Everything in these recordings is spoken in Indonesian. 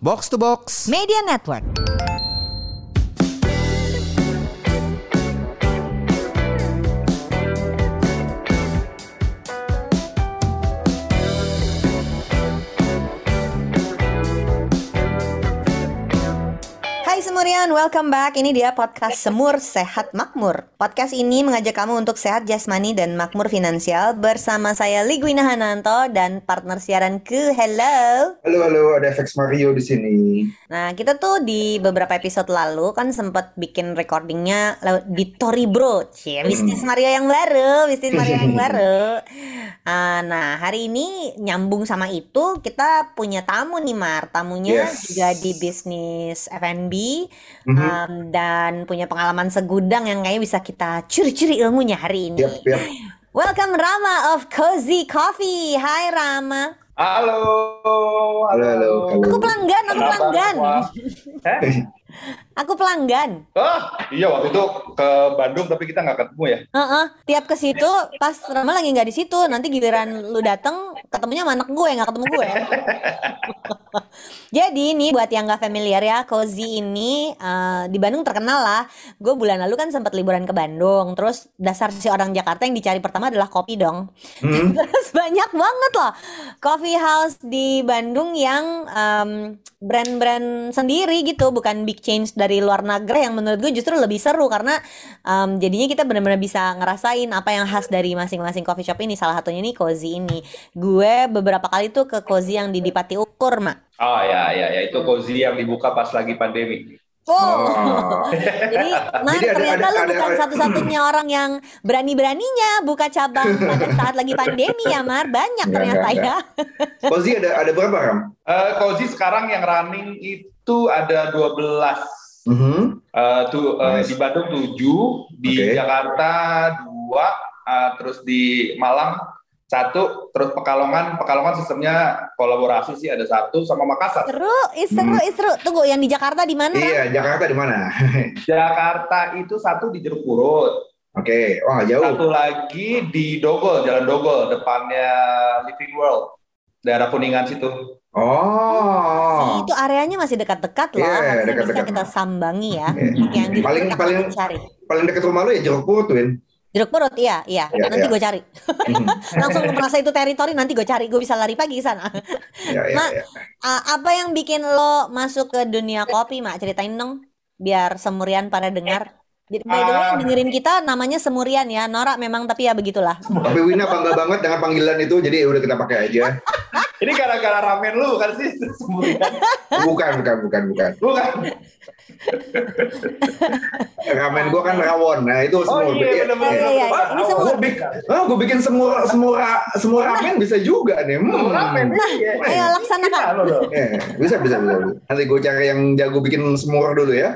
Box to Box Media Network. Hai Semurian, welcome back. Ini dia podcast Semur Sehat Makmur. Podcast ini mengajak kamu untuk sehat jasmani dan makmur finansial bersama saya Ligwina Hananto dan partner siaranku. Hello. Halo, ada FX Mario di sini. Nah, kita tuh di beberapa episode lalu kan sempat bikin recordingnya di Tory Bro. Bisnis Mario yang baru, bisnis Mario yang baru. Nah, hari ini nyambung sama itu, kita punya tamu nih Mar. Tamunya juga di bisnis F&B. Dan punya pengalaman segudang yang kayaknya bisa kita curi-curi ilmunya hari ini. Yep. Welcome Rama of Cozy Coffee. Hai Rama. Halo. Aku pelanggan. Aku pelanggan. Iya waktu itu ke Bandung tapi kita nggak ketemu ya. Tiap ke situ pas Rama lagi nggak di situ, nanti giliran lu dateng ketemunya sama anak gue, nggak ketemu gue. Jadi nih buat yang nggak familiar ya, Cozy ini di Bandung terkenal lah. Gue bulan lalu kan sempat liburan ke Bandung, terus dasar si orang Jakarta yang dicari pertama adalah kopi dong. Terus banyak banget loh coffee house di Bandung yang brand-brand sendiri gitu, bukan big change dari luar negeri, yang menurut gue justru lebih seru karena jadinya kita benar-benar bisa ngerasain apa yang khas dari masing-masing coffee shop ini. Salah satunya nih Cozy ini. Gue beberapa kali tuh ke Cozy yang di Dipati Ukur, Mak. Oh ya itu Cozy yang dibuka pas lagi pandemi. Jadi ternyata lu bukan satu-satunya orang yang berani-beraninya buka cabang pada saat lagi pandemi ya Mar. Banyak ternyata ya. Cozy ada berapa Ram? Cozy sekarang yang running itu ada 12. Di Bandung 7, di Jakarta 2, terus di Malang 1, terus Pekalongan sistemnya kolaborasi sih ada 1 sama Makassar. Seru. Tunggu, yang di Jakarta di mana? Iya, Jakarta di mana? Jakarta itu 1 di Jeruk Purut. Oke, wah jauh. 1 lagi di Dogol, Jalan Dogol, depannya Living World, daerah Kuningan situ. Itu areanya masih dekat-dekat loh. Iya, Harusnya bisa kita sambangi ya. Yang paling dekat rumah lu ya Jeruk Purut, Win. Jeruk Purut, iya. Nanti gue cari. Langsung merasa itu teritori, nanti gue cari. Gue bisa lari pagi ke sana. Apa yang bikin lo masuk ke dunia kopi, Mak? Ceritain dong, biar Semurian pada dengar. Jadi by the way yang dengerin kita namanya Semurian ya. Norak memang, tapi ya begitulah. Tapi Wina bangga banget dengan panggilan itu, jadi udah kita pakai aja. Ini gara-gara ramen lu kan sih Semurian? Bukan. Ramen gue kan rawon, nah itu semur. Iya. Ini semur. Gue bikin semur ramen bisa juga nih. Ramen. Ayo laksanakan. Bisa. Nanti gue cari yang jago bikin semur dulu ya.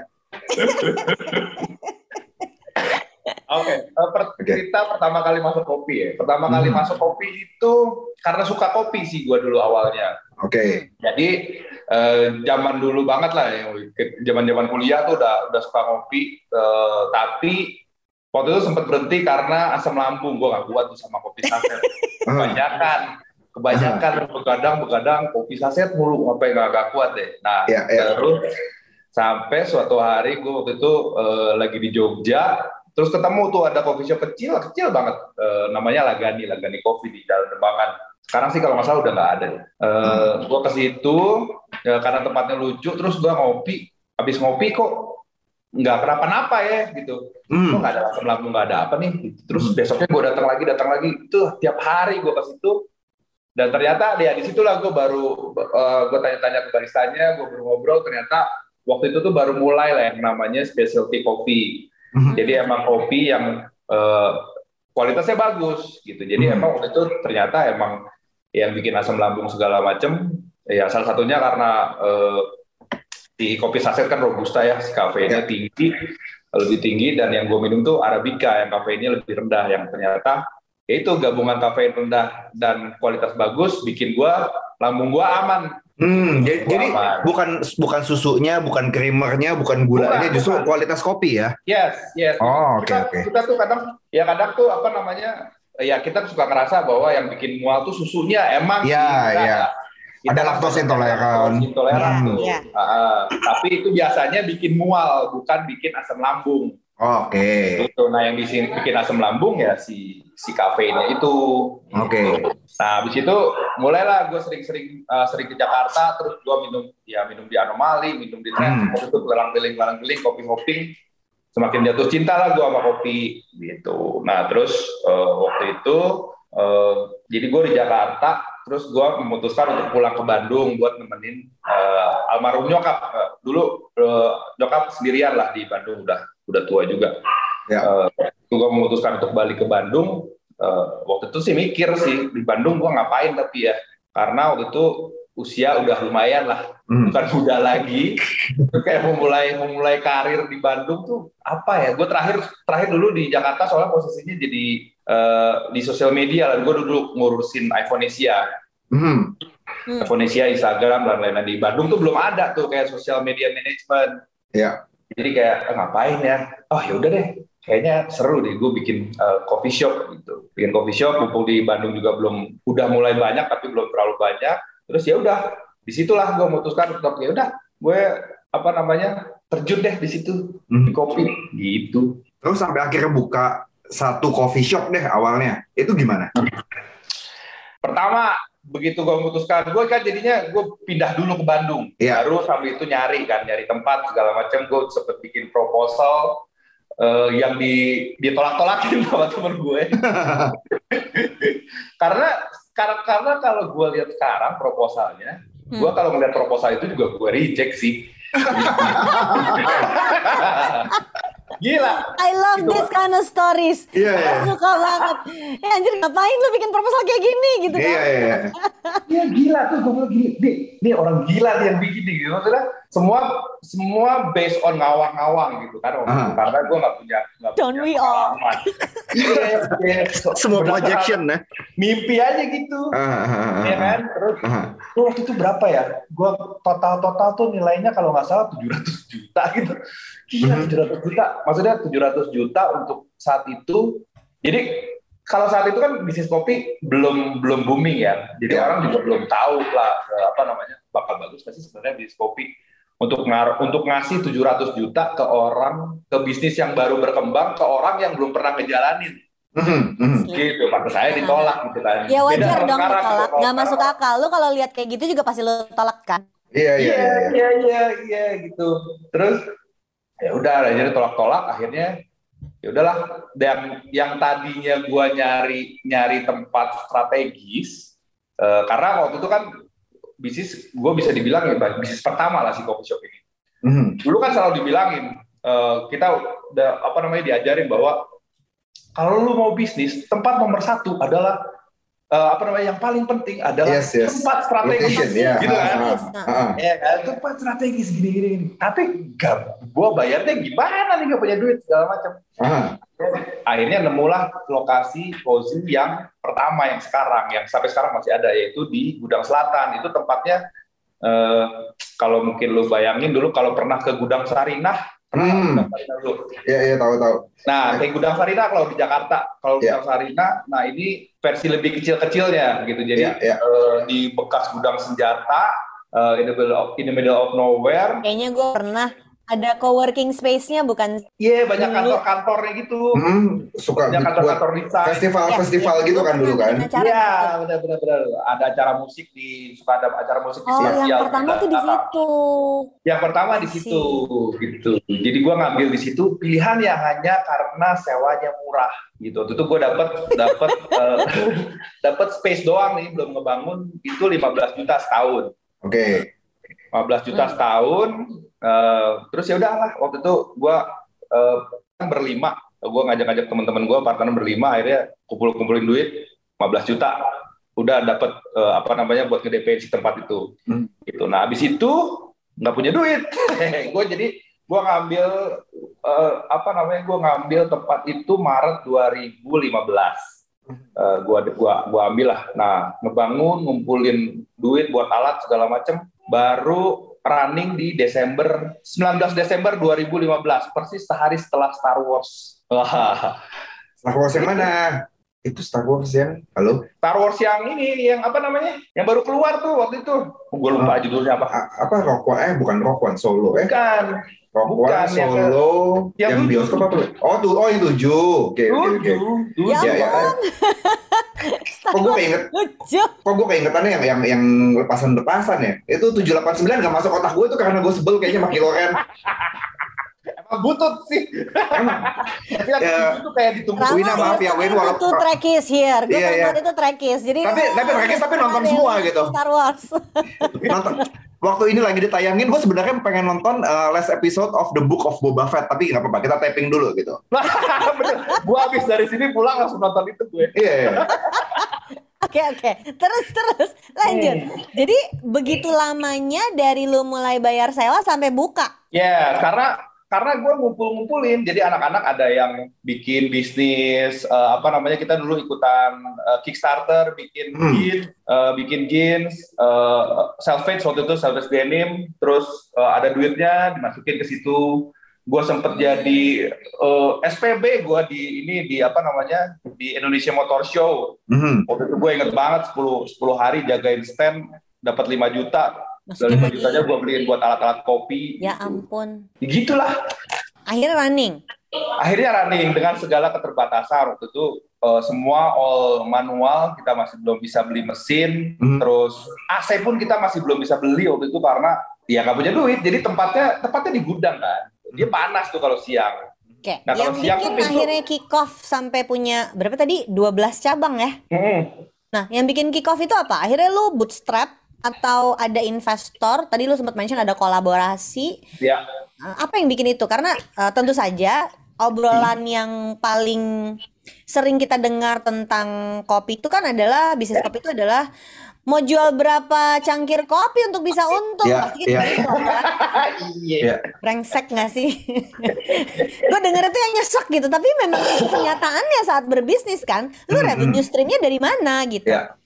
Cerita pertama kali masuk kopi ya. Pertama kali masuk kopi itu karena suka kopi sih gue dulu awalnya. Jadi zaman dulu banget lah ya, zaman kuliah tuh udah suka kopi, tapi waktu itu sempat berhenti karena asam lambung. Gue gak kuat tuh sama kopi saset. Kebanyakan begadang kopi saset mulu, sampai gak kuat deh. Nah terus sampai suatu hari gue waktu itu lagi di Jogja, terus ketemu tuh ada coffee shop kecil banget, namanya Lagani Coffee di Jalan Dembangan. Sekarang sih kalau nggak salah udah nggak ada. Gue ke situ karena tempatnya lucu, terus gue ngopi. Habis ngopi kok nggak kenapa-napa ya gitu. Kok nggak ada asam lambung, nggak ada apa nih. Terus besoknya gue datang lagi. Itu tiap hari gue ke situ. Dan ternyata ya di situlah gue baru gue tanya-tanya ke baristanya, gue baru ngobrol. Ternyata waktu itu tuh baru mulai lah yang namanya specialty coffee. Jadi emang kopi yang kualitasnya bagus gitu. Jadi emang waktu itu ternyata emang yang bikin asam lambung segala macem. Ya salah satunya karena di kopi saset kan robusta ya, kafeinnya lebih tinggi, dan yang gue minum tuh arabica yang kafeinnya lebih rendah. Yang ternyata itu gabungan kafein rendah dan kualitas bagus bikin lambung gue aman. Jadi bukan susunya, bukan creamernya, bukan gulanya, justru kualitas kopi ya. Yes. Oke. Kita tuh kadang tuh apa namanya? Ya kita suka ngerasa bahwa yang bikin mual tuh susunya emang. Ada laktos intoleran. Tuh. Tapi itu biasanya bikin mual, bukan bikin asam lambung. Oke. Gitu. Nah yang bikin asam lambung ya si kafeinnya itu. Oke. Nah habis itu mulailah gue sering ke Jakarta, terus gue minum di Anomali, minum di Trans, waktu itu keliling kopi-kopi. Semakin jatuh cinta lah gue sama kopi gitu. Nah terus waktu itu jadi gue di Jakarta, terus gue memutuskan untuk pulang ke Bandung buat nemenin almarhum nyokap. Dulu nyokap sendirian lah di Bandung, udah tua juga. Ya. Gue memutuskan untuk balik ke Bandung. Waktu itu sih mikir sih di Bandung gue ngapain, tapi ya karena waktu itu usia udah lumayan lah, bukan muda lagi. Kayak memulai karir di Bandung tuh apa ya? Gue terakhir dulu di Jakarta soalnya posisinya jadi di sosial media lah. Gue dulu ngurusin iPhone-Asia. iPhone-Asia, Instagram dan lain-lain. Di Bandung tuh belum ada tuh kayak sosial media management. Iya. Jadi kayak ngapain ya? Oh ya udah deh, kayaknya seru deh gue bikin coffee shop gitu. Bikin coffee shop, mumpung di Bandung juga udah mulai banyak tapi belum terlalu banyak. Terus ya udah, disitulah gue memutuskan untuk ya udah gue terjun deh di situ di kopi gitu. Terus sampai akhirnya buka satu coffee shop deh awalnya. Itu gimana? Pertama begitu gue memutuskan, gue kan jadinya gue pindah dulu ke Bandung. Baru sambil itu nyari tempat segala macam. Gue sempet bikin proposal yang ditolak-tolakin sama temen gue. karena kalau gue lihat sekarang proposalnya, gue kalau ngeliat proposal itu juga gue reject sih. Gila. I love gitu. this kind of stories. Suka banget. Anjir, ngapain lu bikin proposal kayak gini gitu kan? Iya gila tuh, gue bilang gini, dia orang gila dia yang bikin gitu. Maksudnya semua based on ngawang-ngawang gitu kan. Karena gue nggak punya pengalaman. Semua projection ya. Mimpi aja gitu. Ya kan? Terus waktu itu berapa ya? Gue total tuh nilainya kalau nggak salah 700 juta gitu. Gila, 700 juta. Maksudnya 700 juta untuk saat itu. Jadi kalau saat itu kan bisnis kopi belum booming ya. Jadi orang juga belum tahu lah bakal bagus nggak sih sebenarnya bisnis kopi. Untuk ngasih 700 juta ke bisnis yang baru berkembang, ke orang yang belum pernah ngejalanin. Gitu, maka saya ditolak gitu kan. Ya wajar dong ditolak, nggak masuk akal. Lu kalau lihat kayak gitu juga pasti lu tolak kan? Iya gitu. Terus ya udah, jadi tolak akhirnya ya udahlah. Yang tadinya gua nyari tempat strategis, karena waktu itu kan bisnis gua bisa dibilang ya bisnis pertama lah si coffee shop ini. Dulu kan selalu dibilangin, kita udah diajarin bahwa kalau lu mau bisnis, tempat nomor satu adalah yang paling penting adalah tempat strategis, gitu kan? Tempat strategis gini. Tapi gue bayarnya gimana nih, gak punya duit segala macam. Akhirnya nemulah lokasi cozy yang pertama, yang sampai sekarang masih ada, yaitu di Gudang Selatan. Itu tempatnya kalau mungkin lu bayangin dulu kalau pernah ke Gudang Sarinah. Iya tahu. Nah, kayak Gudang Sarinah kalau di Jakarta, Gudang Sarinah, nah ini versi lebih kecil-kecilnya gitu. Jadi di bekas gudang senjata, in the middle of nowhere. Kayaknya gue pernah ada co-working space-nya bukan? Iya, banyak kantor-kantornya gitu. Suka banyak kantor-kantor desain. Festival gitu kan dulu kan? Iya, benar-benar. Ada acara musik suka ada acara musik di sini. Yang pertama tuh di situ. Yang pertama di situ, gitu. Jadi gue ngambil di situ pilihan yang hanya karena sewanya murah, gitu. Itu gue dapat space doang nih, belum ngebangun, itu 15 juta setahun. Oke. 15 juta setahun. Terus ya udahlah, waktu itu gue berlima, gue ngajak teman-teman gue, partner berlima, akhirnya kumpulin duit 15 juta, udah dapat buat nge-DP si tempat itu. Gitu. Nah habis itu nggak punya duit, gue ngambil tempat itu Maret 2015. Gua ambil lah. Nah, ngebangun, ngumpulin duit buat alat segala macem, baru running di 19 Desember 2015, persis sehari setelah Star Wars. Star Wars yang mana? Itu Star Wars yang, halo? Star Wars yang ini, yang apa namanya? Yang baru keluar tuh waktu itu. Gue lupa judulnya apa. Apa Rock One? Bukan Rock One, Solo. Bukan. Rock One, Solo, yang bioskop apa? Oh yang 7. Oke. Ya ampun. Kok gue keingetannya yang lepasan ya? Itu 789 gak masuk otak gue tuh karena gue sebel kayaknya sama Kylo Ren. Emang butut sih. Tapi itu kayak ditunggu. Wina maaf ya Win, walaupun itu trekis here. Gue itu trekis. Jadi tapi trekis tapi nonton semua gitu. Star Wars. Nonton. Waktu ini lagi ditayangin, gue sebenarnya pengen nonton last episode of The Book of Boba Fett, tapi nggak apa-apa, kita taping dulu gitu. Bener. Gue habis dari sini pulang langsung nonton itu gue. Iya. Oke. Terus lanjut. Jadi begitu lamanya dari lu mulai bayar sewa sampai buka? Ya, karena gue ngumpulin, jadi anak-anak ada yang bikin bisnis, kita dulu ikutan Kickstarter, bikin jeans, self-page waktu itu, self-page denim, terus ada duitnya dimasukin ke situ. Gue sempet jadi SPB gue di Indonesia Motor Show. Waktu itu gue inget banget 10 hari jagain stand, dapat 5 juta. Dari 5 jutanya gue beliin buat alat-alat kopi. Ya ampun. Gitulah. Akhirnya running dengan segala keterbatasan. Waktu itu semua all manual, kita masih belum bisa beli mesin. Terus AC pun kita masih belum bisa beli waktu itu karena ya nggak punya duit. Jadi tempatnya di gudang kan. Dia panas tuh kalau siang. Oke. Nah, yang bikin akhirnya kick off sampai punya berapa tadi? 12 cabang ya? Nah, yang bikin kick off itu apa? Akhirnya lu bootstrap atau ada investor? Tadi lu sempat mention ada kolaborasi. Ya. Apa yang bikin itu? Karena tentu saja obrolan yang paling sering kita dengar tentang kopi itu kan adalah bisnis kopi itu adalah mau jual berapa cangkir kopi untuk bisa untung. Pasti gitu kan? Iya. Brengsek nggak sih? Gue denger itu yang nyesek gitu. Tapi memang kenyataannya saat berbisnis kan, lu revenue streamnya dari mana gitu? Ya,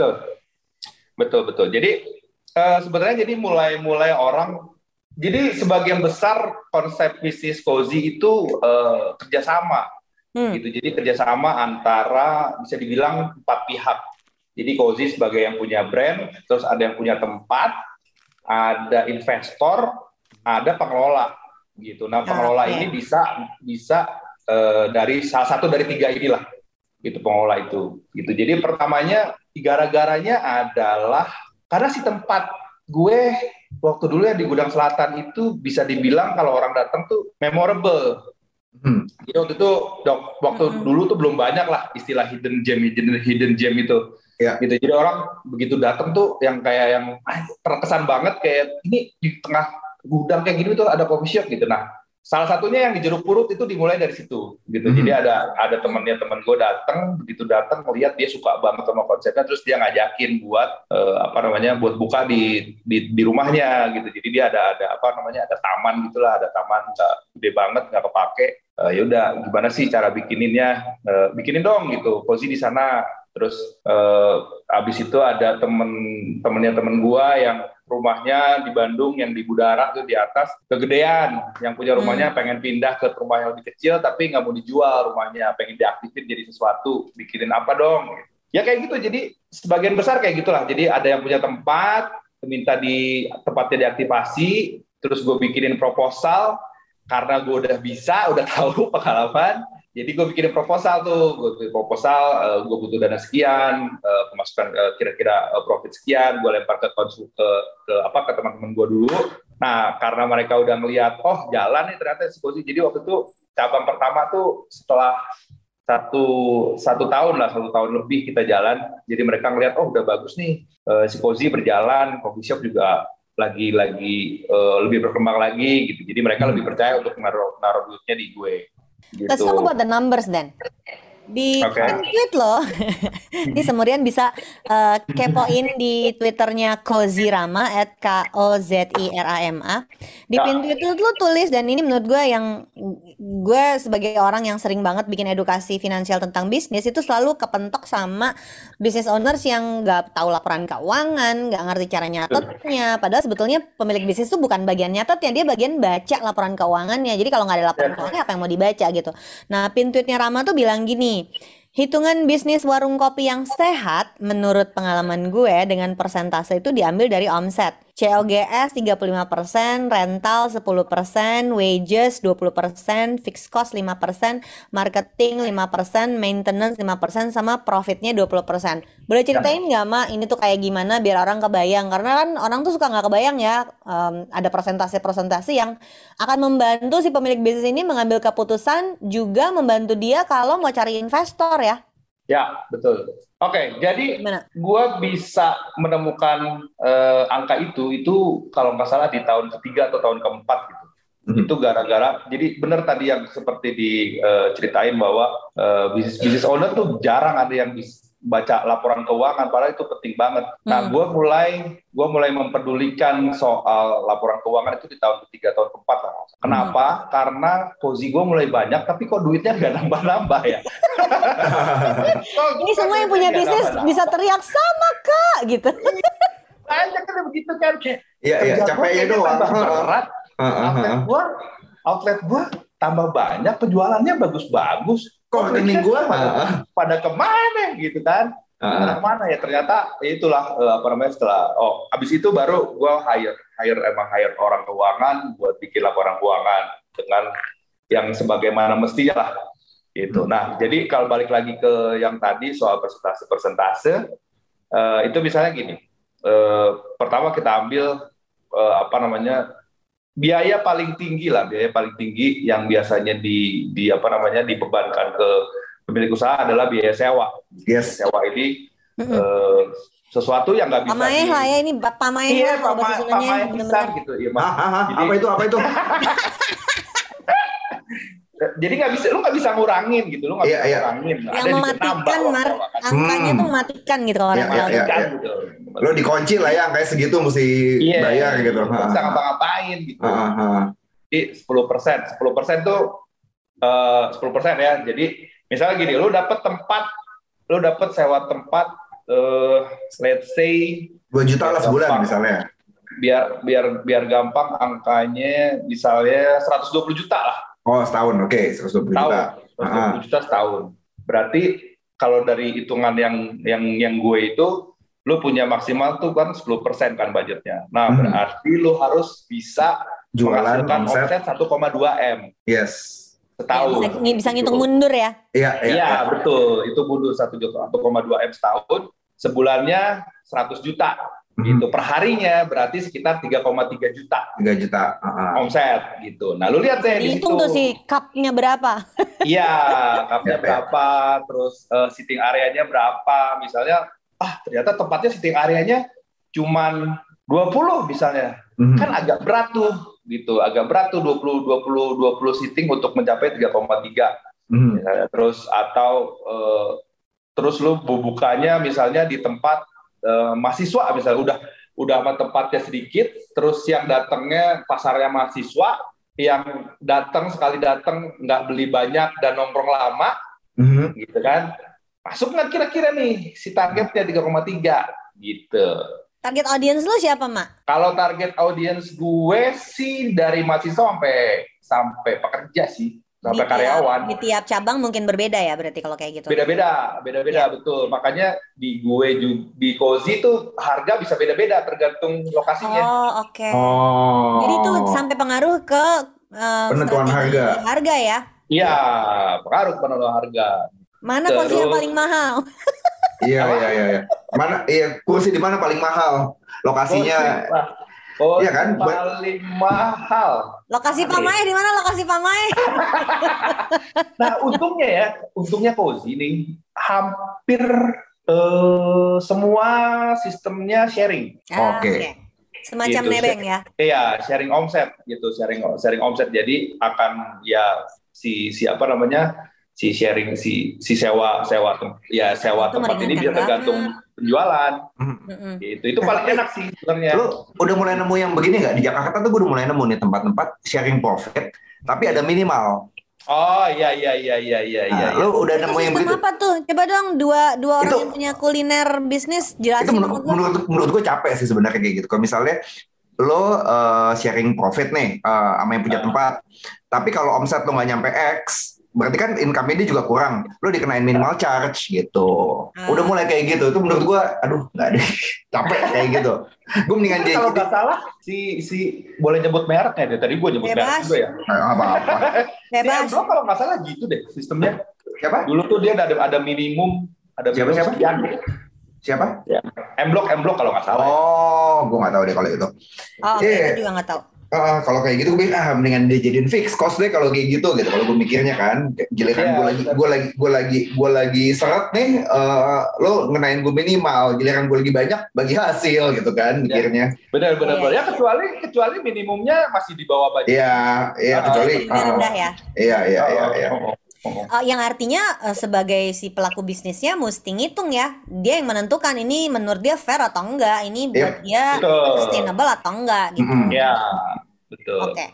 betul. Jadi sebenarnya jadi mulai orang, jadi sebagian besar konsep bisnis Cozy itu kerjasama, gitu. Jadi kerjasama antara bisa dibilang 4 pihak. Jadi Cozy sebagai yang punya brand, terus ada yang punya tempat, ada investor, ada pengelola, gitu. Nah pengelola ini bisa dari salah satu dari 3 inilah, gitu pengelola itu, gitu. Jadi pertamanya gara-garanya adalah karena si tempat gue waktu dulu yang di Gudang Selatan itu bisa dibilang kalau orang datang tuh memorable. Jadi waktu itu dulu tuh belum banyak lah istilah hidden gem itu. Ya. Gitu. Jadi orang begitu datang tuh yang terkesan banget kayak ini di tengah gudang kayak gini tuh ada coffee shop gitu. Nah, salah satunya yang di Jeruk Purut itu dimulai dari situ gitu. Jadi ada temen gue begitu datang melihat dia suka banget sama konsepnya, terus dia ngajakin buat buat buka di rumahnya gitu. Jadi dia ada taman gitulah, ada taman gede banget nggak kepake. Ya udah gimana sih cara bikininnya? Bikinin dong gitu. Cozy di sana. Terus abis itu ada temennya temen gua yang rumahnya di Bandung, yang di Budara tuh di atas kegedean, yang punya rumahnya pengen pindah ke rumah yang lebih kecil tapi nggak mau dijual rumahnya, pengen diaktifin jadi sesuatu, bikinin apa dong? Ya kayak gitu. Jadi sebagian besar kayak gitulah. Jadi ada yang punya tempat, minta tempatnya diaktifasi, terus gue bikinin proposal karena gue udah tahu pengalaman. Jadi gue bikinin proposal gue butuh dana sekian, pemasukan kira-kira profit sekian, gue lempar ke teman-teman gue dulu. Nah, karena mereka udah ngeliat, oh jalan nih ternyata si Cozy. Jadi waktu itu cabang pertama tuh setelah satu tahun lebih kita jalan. Jadi mereka ngeliat, oh udah bagus nih, si Cozy berjalan, coffee shop juga lagi lebih berkembang lagi gitu. Jadi mereka lebih percaya untuk naruh duitnya di gue. Gitu. Let's talk about the numbers then. Di tweet loh. Ini Semurian bisa kepoin di Twitternya Kozirama @KOZIRAMA. Di pin tweet itu lu tulis, dan ini menurut gue sebagai orang yang sering banget bikin edukasi finansial tentang bisnis, itu selalu kepentok sama business owners yang nggak tahu laporan keuangan, nggak ngerti cara nyatetnya. Padahal sebetulnya pemilik bisnis itu bukan bagian nyatetnya, dia bagian baca laporan keuangannya. Jadi kalau nggak ada laporan keuangannya, apa yang mau dibaca gitu. Nah, pin tweetnya Rama tuh bilang gini, nih. Hitungan bisnis warung kopi yang sehat menurut pengalaman gue dengan persentase itu diambil dari omset. COGS 35%, rental 10%, wages 20%, fixed cost 5%, marketing 5%, maintenance 5%, sama profitnya 20%. Boleh ceritain nggak, Ma, ini tuh kayak gimana biar orang kebayang? Karena kan orang tuh suka nggak kebayang ya, ada persentase-persentase yang akan membantu si pemilik bisnis ini mengambil keputusan, juga membantu dia kalau mau cari investor ya. Ya, betul. Oke, jadi gue bisa menemukan angka itu kalau nggak salah di tahun ketiga atau tahun keempat gitu. Itu gara-gara, jadi benar tadi yang seperti diceritain bahwa bisnis owner tuh jarang ada yang baca laporan keuangan, padahal itu penting banget. Nah, gue mulai mempedulikan soal laporan keuangan itu di tahun ketiga, tahun keempat lah. Kenapa? Karena Cozy gue mulai banyak, tapi kok duitnya nggak nambah-nambah ya. Ini semua yang punya bisnis bisa teriak sama Kak gitu. Banyak kan begitu kan, kayak capeknya doang. Berat. Outlet gua tambah banyak, penjualannya bagus-bagus. Kok rekening gua pada kemana gitu kan? Kemana ya? Ternyata itulah setelah abis itu baru gua hire orang keuangan buat bikin laporan keuangan dengan yang sebagaimana mestinya lah. Gitu. Nah, jadi kalau balik lagi ke yang tadi soal persentase, itu misalnya gini. Pertama kita ambil biaya paling tinggi yang biasanya dibebankan ke pemilik usaha adalah biaya sewa. Yes. Sewa ini sesuatu yang nggak bisa. Pamaeh lah ya, ini pamaeh. Iya, pamaeh besar gitu. Ya, apa itu? Jadi lu nggak bisa ngurangin gitu, lu nggak bisa ngurangin. Yang mematikan, angkanya tuh mematikan gitu orang. Gitu. Lo dikunci lah ya, angkanya segitu mesti bayar gitu. Nggak bisa ngapa-ngapain gitu. Jadi 10% tuh 10% ya. Jadi misalnya gini, lu dapat sewa tempat, let's say 2 juta lah sebulan misalnya. Biar gampang angkanya misalnya 120 juta lah. Oh, setahun, oke, 120 juta. 120 juta setahun. Berarti kalau dari hitungan yang gue itu, lu punya maksimal tuh kan 10% kan budgetnya. Nah, berarti lu harus bisa menghasilkan omset 1,2 M. Yes. Setahun. Bisa ngitung mundur ya? Iya, betul. Itu mundur 1,2 M setahun. Sebulannya 100 juta. Gitu per harinya berarti sekitar 3,3 juta. 3 juta omset gitu. Nah, lu lihat deh di situ. Hitung tuh si cup-nya berapa. Iya, cup-nya berapa, terus sitting area-nya berapa. Misalnya, ternyata tempatnya sitting area-nya cuman 20 misalnya. Kan agak berat tuh gitu. Agak berat tuh 20 sitting untuk mencapai 3,3. Misalnya. Terus atau terus lu bukanya misalnya di tempat mahasiswa misalnya udah sama tempatnya sedikit, terus yang datangnya pasarnya mahasiswa, yang sekali datang nggak beli banyak dan nongkrong lama, gitu kan? Masuk nggak kira-kira nih si targetnya 3,3 gitu. Target audience lu siapa, Mak? Kalau target audience gue sih dari mahasiswa sampai pekerja sih. Sampai karyawan. Di tiap cabang mungkin berbeda ya berarti kalau kayak gitu. Beda-beda betul. Makanya di Cozy tuh harga bisa beda-beda tergantung lokasinya. Oh, oke. Jadi itu sampai pengaruh ke penentuan harga ya? Iya, pengaruh penentuan harga. Mana kursi yang paling mahal? Iya. Mana kursi di mana paling mahal? Lokasinya. Iya kan? Paling mahal. Lokasi Pamaeh di mana lokasi Pamaeh? Nah, untungnya Cozy nih hampir semua sistemnya sharing. Oke. Semacam gitu, nebeng ya? Iya, sharing omset gitu, sharing omset. Jadi akan si sharing si sewa tempat ini bisa tergantung penjualan. Itu paling enak sih sebenarnya. Lu udah mulai nemu yang begini nggak? Di Jakarta tuh gue udah mulai nemu nih tempat-tempat sharing profit, tapi ada minimal. Oh iya. Lu udah nemu yang begitu? Apa tuh? Coba dong dua orang yang punya kuliner bisnis jelasin. Itu menurut gue capek sih sebenarnya kayak gitu. Kalau misalnya lo sharing profit nih sama yang punya tempat, tapi kalau omset lo nggak nyampe X, berarti kan income-nya dia juga kurang. Lo dikenain minimal charge gitu. Udah mulai kayak gitu. Itu menurut gue, aduh nggak deh, capek kayak gitu. Gue mendingan kalau nggak salah si boleh nyebut mereknya deh. Tadi gue nyebut merek juga ya. Apa-apa. Si M-Block kalau nggak salah gitu deh sistemnya. Siapa? Dulu tuh dia ada minimum, ada siapa? Siapa? Ya. M-Block kalau nggak salah. Oh, gue nggak tahu deh kalau itu. Gue juga nggak tahu. Kalau kayak gitu gue mendingan dia jadiin fix cost deh kalau kayak gitu kalau gue mikirnya kan. Giliran gue lagi seret nih, lo ngenain gue minimal, giliran gue lagi banyak bagi hasil gitu kan mikirnya. Benar. Ya kecuali minimumnya masih di bawah budget. Iya kecuali rendah ya. Iya. Yang artinya sebagai si pelaku bisnisnya mesti ngitung ya, dia yang menentukan ini menurut dia fair atau enggak, ini buat dia sustainable atau enggak gitu. Iya, betul. Oke.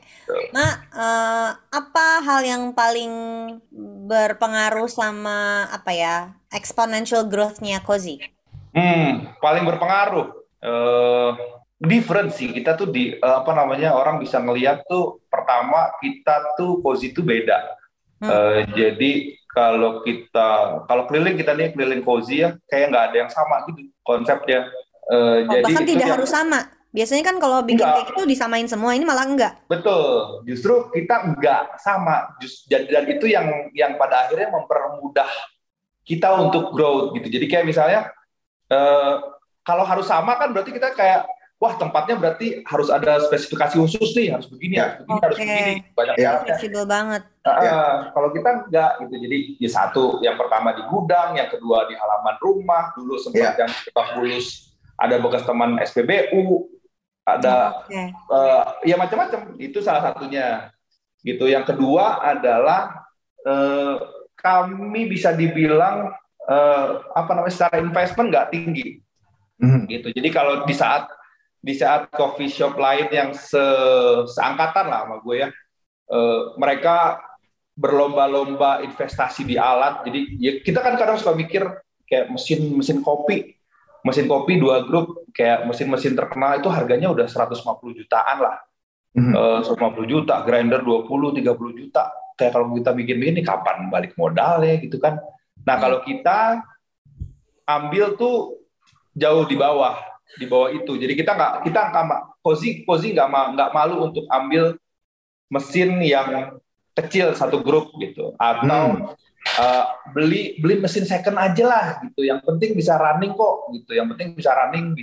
Apa hal yang paling berpengaruh sama exponential growth-nya Cozy? Paling berpengaruh different sih, kita tuh orang bisa ngelihat tuh pertama kita tuh Cozy tuh beda. Jadi kalau keliling kita nih keliling Cozy ya kayak nggak ada yang sama gitu konsepnya. Jadi bahkan tidak harus sama. Biasanya kan kalau bikin kayak gitu disamain semua, ini malah enggak. Betul, justru kita enggak sama. Dan itu yang pada akhirnya mempermudah kita untuk growth gitu. Jadi kayak misalnya kalau harus sama kan berarti kita kayak wah tempatnya berarti harus ada spesifikasi khusus nih, harus begini, harus begini, banyak fleksibel banget. Kalau kita enggak gitu, jadi satu, yang pertama di gudang, yang kedua di halaman rumah, dulu sempat yang kita Bulus ada bekas teman SPBU, ada ya macam-macam, itu salah satunya gitu. Yang kedua adalah kami bisa dibilang secara investment nggak tinggi, gitu. Jadi kalau di saat coffee shop lain yang seangkatan lah sama gue ya, mereka berlomba-lomba investasi di alat. Jadi ya kita kan kadang suka mikir kayak mesin kopi 2 grup kayak mesin terkenal itu harganya udah 150 jutaan lah. 150 juta, grinder 20-30 juta. Kayak kalau kita bikin begini kapan balik modalnya gitu kan. Nah, kalau kita ambil tuh jauh di bawah itu. Jadi kita Cozy nggak malu untuk ambil mesin yang kecil satu grup gitu, atau beli mesin second aja lah gitu. Yang penting bisa running kok gitu. Yang penting bisa running,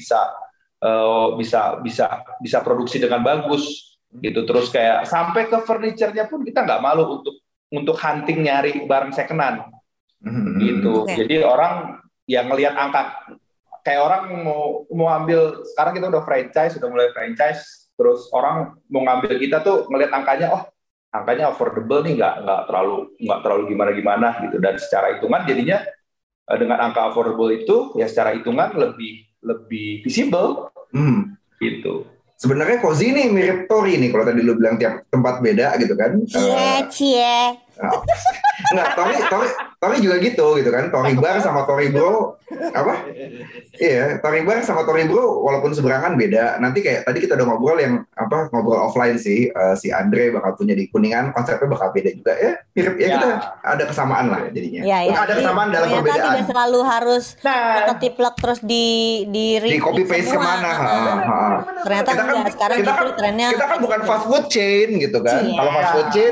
bisa produksi dengan bagus gitu. Terus kayak sampai ke furniture-nya pun kita nggak malu untuk hunting nyari barang secondan gitu. Jadi orang yang ngelihat angka kayak orang mau ambil, sekarang kita udah mulai franchise, terus orang mau ngambil kita tuh ngelihat angkanya affordable nih, nggak terlalu gimana gitu. Dan secara hitungan jadinya dengan angka affordable itu ya secara hitungan lebih visible gitu. Sebenarnya Cozy ini mirip Tori nih, kalau tadi lu bilang tiap tempat beda gitu kan. Cie. Nggak, Tori juga gitu kan. Tori Bar sama Tori Bro apa? Iya, Tori Bar sama Tori Bro walaupun seberangan beda. Nanti kayak tadi kita udah ngobrol ngobrol offline sih, si Andre bakal punya di Kuningan, konsepnya bakal beda juga ya. Mirip ya, kita ada kesamaan lah jadinya. Ada kesamaan dalam perbedaan. Tidak selalu harus ketiplek terus di copy paste kemana. Ternyata enggak, sekarang justru trennya kita kan bukan fast food chain gitu kan. Kalau fast food chain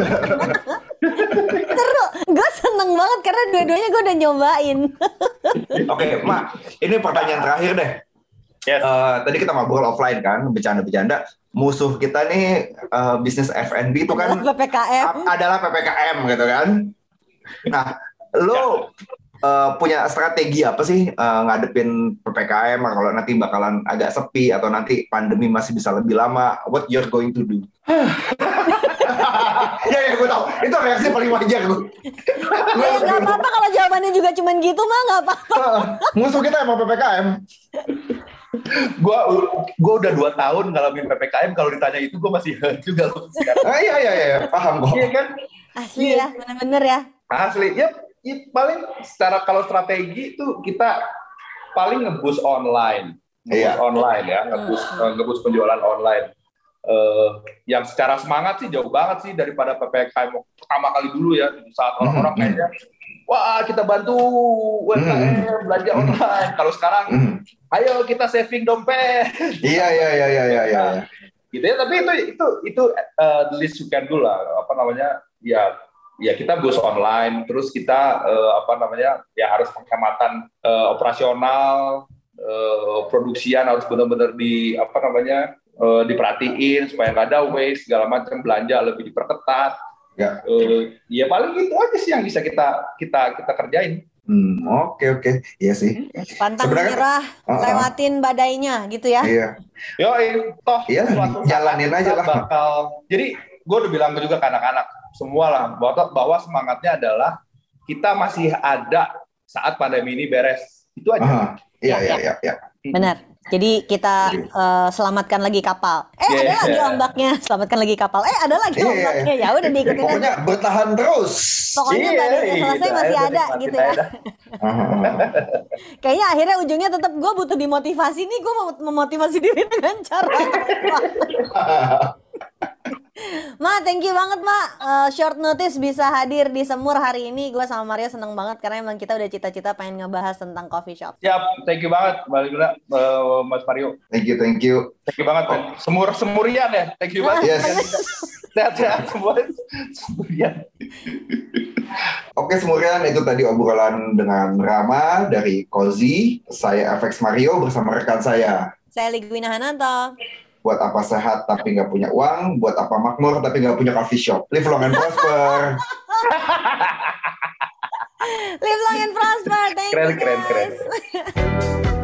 seru, gue seneng banget karena dua-duanya gue udah nyobain. Oke, Mak, ini pertanyaan terakhir deh. Yes. Tadi kita ngobrol offline kan, bercanda-bercanda. Musuh kita nih bisnis F&B itu kan adalah PPKM gitu kan. Nah, lo punya strategi apa sih ngadepin PPKM kalau nanti bakalan agak sepi atau nanti pandemi masih bisa lebih lama? What you're going to do? Ya gue tahu itu reaksi paling wajar gue. Ya nggak apa-apa kalau jawabannya juga cuman gitu mah nggak apa-apa. Musuh kita emang PPKM. Gue udah 2 tahun ngalamin PPKM, kalau ditanya itu gue masih juga loh sekarang. Iya paham kok. Iya kan? Asli ya, bener-bener ya. Asli, ya paling kalau strategi itu kita paling ngeboost online. Ngeboost online ya, ngeboost penjualan online. yang secara semangat sih jauh banget sih daripada PPKM pertama kali dulu ya, saat orang-orang kayaknya wah kita bantu UMKM belanja online. Kalau sekarang ayo kita saving dompet. Iya. Gitu ya, tapi itu the least you can do lah, apa namanya, ya kita goes online, terus kita ya harus penghematan operasional, produksian harus benar-benar diperhatiin supaya nggak ada waste segala macam, belanja lebih diperketat. Ya paling itu aja sih yang bisa kita kerjain. Oke. Iya sih. Pantang menyerah, lewatin badainya gitu ya. Iya. Toh jalanin aja lah. Jadi gue udah bilang juga ke anak-anak semua lah bahwa semangatnya adalah kita masih ada saat pandemi ini beres. Itu aja. Iya. Benar. Jadi kita selamatkan lagi kapal. Ada lagi ombaknya. Selamatkan lagi kapal. Ada lagi ombaknya. Ya udah diikutin aja. Pokoknya bertahan terus. Pokoknya badainya selesai masih ada gitu ya. Kayaknya akhirnya ujungnya tetap gue butuh dimotivasi nih. Gue mau memotivasi diri dengan cara Ma, thank you banget Ma, short notice bisa hadir di Semur hari ini. Gue sama Mario seneng banget karena emang kita udah cita-cita pengen ngebahas tentang coffee shop. Siap, thank you banget Mas Mario. Thank you. Thank you banget. Semurian ya, thank you banget. Yes. Sehat-sehat semua. Semurian. Oke, Semurian, itu tadi obrolan dengan Rama dari Cozy. Saya FX Mario bersama rekan saya. Saya Ligwina Hananto. Buat apa sehat tapi nggak punya uang, buat apa makmur tapi nggak punya coffee shop. Live long and prosper. Live long and prosper. Thank you guys. Keren.